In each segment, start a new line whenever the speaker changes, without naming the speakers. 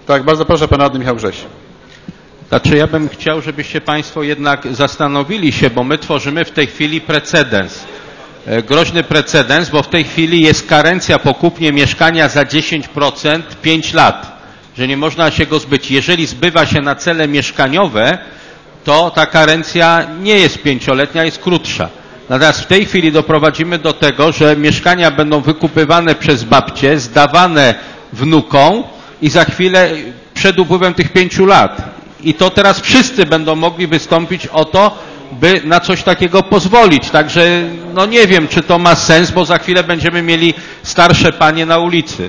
Tak, bardzo proszę, pan radny Michał Grześ.
Znaczy ja bym chciał, żebyście Państwo jednak zastanowili się, bo my tworzymy w tej chwili precedens. Groźny precedens, bo w tej chwili jest karencja po kupnie mieszkania za 10% 5 lat, że nie można się go zbyć. Jeżeli zbywa się na cele mieszkaniowe, to ta karencja nie jest 5-letnia, jest krótsza. Natomiast w tej chwili doprowadzimy do tego, że mieszkania będą wykupywane przez babcie, zdawane wnukom i za chwilę przed upływem tych 5 lat. I to teraz wszyscy będą mogli wystąpić o to, by na coś takiego pozwolić. Także no nie wiem, czy to ma sens, bo za chwilę będziemy mieli starsze panie na ulicy.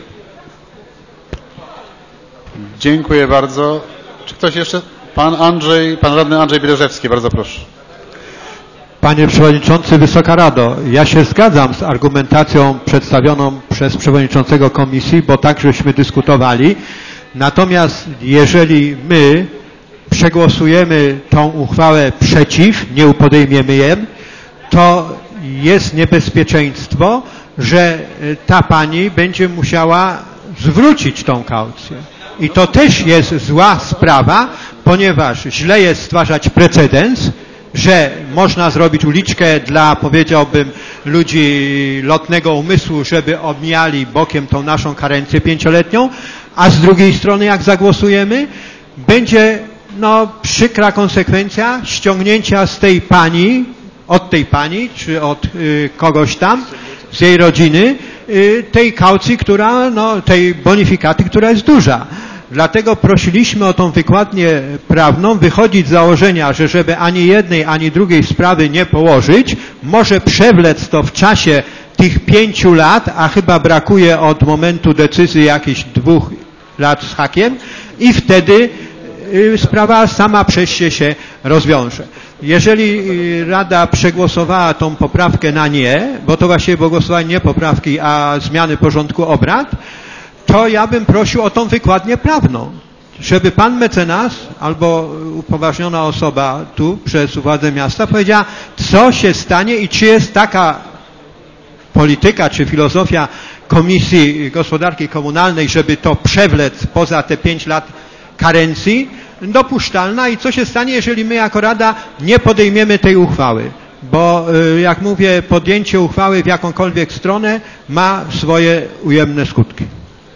Dziękuję bardzo. Czy ktoś jeszcze? Pan radny Andrzej Bieleżewski, bardzo proszę.
Panie Przewodniczący, Wysoka Rado, ja się zgadzam z argumentacją przedstawioną przez Przewodniczącego Komisji, bo tak żeśmy dyskutowali. Natomiast jeżeli my przegłosujemy tą uchwałę przeciw, nie podejmiemy jej, to jest niebezpieczeństwo, że ta pani będzie musiała zwrócić tą kaucję. I to też jest zła sprawa, ponieważ źle jest stwarzać precedens, że można zrobić uliczkę dla, powiedziałbym, ludzi lotnego umysłu, żeby omijali bokiem tą naszą karencję 5-letnią, a z drugiej strony, jak zagłosujemy, będzie przykra konsekwencja ściągnięcia z tej pani, od tej pani, czy od kogoś tam, z jej rodziny, tej kaucji, tej bonifikaty, która jest duża. Dlatego prosiliśmy o tą wykładnię prawną, wychodzić z założenia, że żeby ani jednej, ani drugiej sprawy nie położyć, może przewlec to w czasie tych 5 lat, a chyba brakuje od momentu decyzji jakichś 2 lat z hakiem i wtedy sprawa sama przez się rozwiąże. Jeżeli Rada przegłosowała tą poprawkę na nie, bo to właściwie było głosowanie nie poprawki, a zmiany porządku obrad, to ja bym prosił o tą wykładnię prawną, żeby pan mecenas albo upoważniona osoba tu przez władze miasta powiedziała, co się stanie i czy jest taka polityka czy filozofia Komisji Gospodarki Komunalnej, żeby to przewlec poza te 5 lat karencji, dopuszczalna i co się stanie, jeżeli my jako Rada nie podejmiemy tej uchwały. Bo jak mówię, podjęcie uchwały w jakąkolwiek stronę ma swoje ujemne skutki.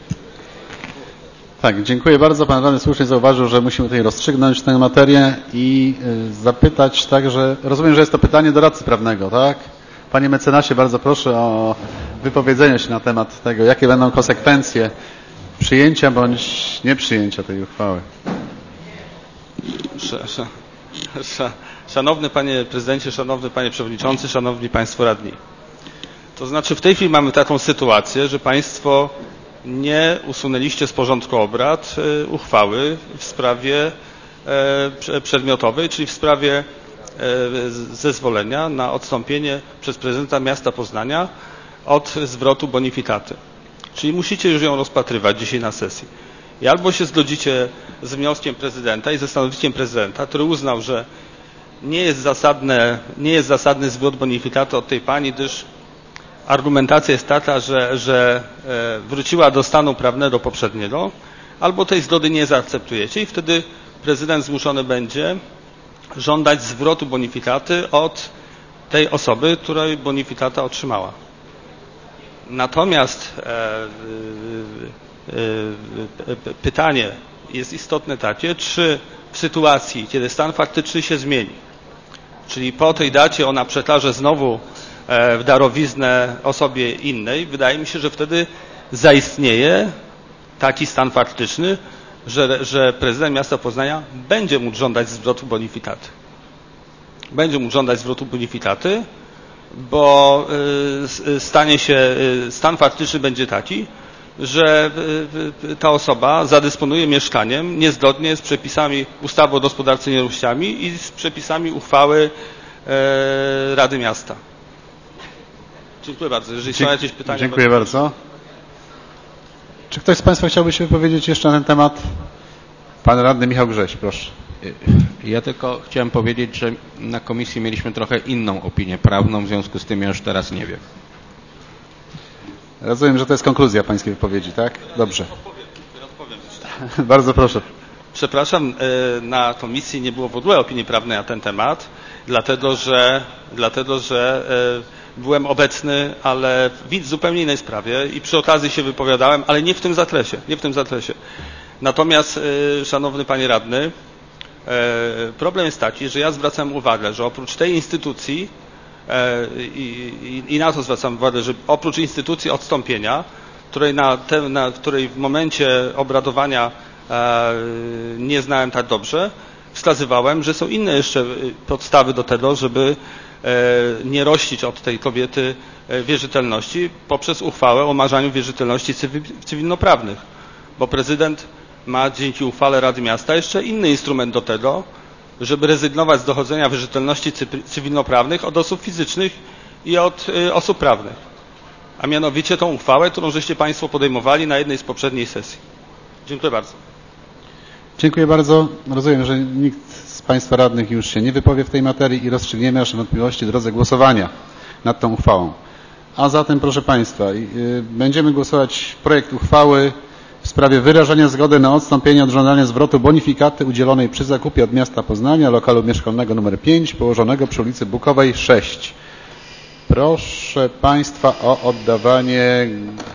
Tak, dziękuję bardzo. Pan radny słusznie zauważył, że musimy tutaj rozstrzygnąć tę materię i zapytać także, rozumiem, że jest to pytanie do radcy prawnego, tak? Panie mecenasie, bardzo proszę o wypowiedzenie się na temat tego, jakie będą konsekwencje przyjęcia bądź nieprzyjęcia tej uchwały.
Szanowny Panie Prezydencie, Szanowny Panie Przewodniczący, Szanowni Państwo Radni. To znaczy w tej chwili mamy taką sytuację, że Państwo nie usunęliście z porządku obrad uchwały w sprawie przedmiotowej, czyli w sprawie zezwolenia na odstąpienie przez prezydenta miasta Poznania od zwrotu bonifikaty. Czyli musicie już ją rozpatrywać dzisiaj na sesji. I albo się zgodzicie z wnioskiem prezydenta i ze stanowiskiem prezydenta, który uznał, że nie jest zasadny zwrot bonifikaty od tej pani, gdyż argumentacja jest taka, że wróciła do stanu prawnego poprzedniego, albo tej zgody nie zaakceptujecie i wtedy prezydent zmuszony będzie żądać zwrotu bonifikaty od tej osoby, której bonifikata otrzymała. Natomiast pytanie jest istotne takie, czy w sytuacji, kiedy stan faktyczny się zmieni, czyli po tej dacie ona przekaże znowu w darowiznę osobie innej, wydaje mi się, że wtedy zaistnieje taki stan faktyczny, że prezydent miasta Poznania będzie mógł żądać zwrotu bonifikaty. Będzie mógł żądać zwrotu bonifikaty, bo stan faktyczny będzie taki, że ta osoba zadysponuje mieszkaniem niezgodnie z przepisami ustawy o gospodarce nieruchomościami i z przepisami uchwały Rady Miasta. Dziękuję bardzo. Jeżeli są jakieś pytania...
Dziękuję bardzo. Czy ktoś z Państwa chciałby się wypowiedzieć jeszcze na ten temat? Pan radny Michał Grześ, proszę.
Ja tylko chciałem powiedzieć, że na komisji mieliśmy trochę inną opinię prawną, w związku z tym ja już teraz nie wiem.
Rozumiem, że to jest konkluzja Pańskiej wypowiedzi, tak? Dobrze. Bardzo proszę.
Przepraszam, na komisji nie było w ogóle opinii prawnej na ten temat, dlatego że byłem obecny, ale w zupełnie innej sprawie i przy okazji się wypowiadałem, ale nie w tym zakresie. Natomiast, szanowny panie radny, problem jest taki, że ja zwracam uwagę, że oprócz tej instytucji i na to zwracam uwagę, że oprócz instytucji odstąpienia, której w momencie obradowania nie znałem tak dobrze, wskazywałem, że są inne jeszcze podstawy do tego, żeby nie rościć od tej kobiety wierzytelności poprzez uchwałę o umarzaniu wierzytelności cywilnoprawnych. Bo prezydent ma dzięki uchwale Rady Miasta jeszcze inny instrument do tego, żeby rezygnować z dochodzenia wierzytelności cywilnoprawnych od osób fizycznych i od osób prawnych. A mianowicie tą uchwałę, którą żeście państwo podejmowali na jednej z poprzednich sesji. Dziękuję bardzo.
Dziękuję bardzo. Rozumiem, że nikt z państwa radnych już się nie wypowie w tej materii i rozstrzygniemy nasze wątpliwości w drodze głosowania nad tą uchwałą. A zatem, proszę państwa, będziemy głosować projekt uchwały w sprawie wyrażenia zgody na odstąpienie od żądania zwrotu bonifikaty udzielonej przy zakupie od miasta Poznania lokalu mieszkalnego nr 5 położonego przy ulicy Bukowej 6. Proszę państwa o oddawanie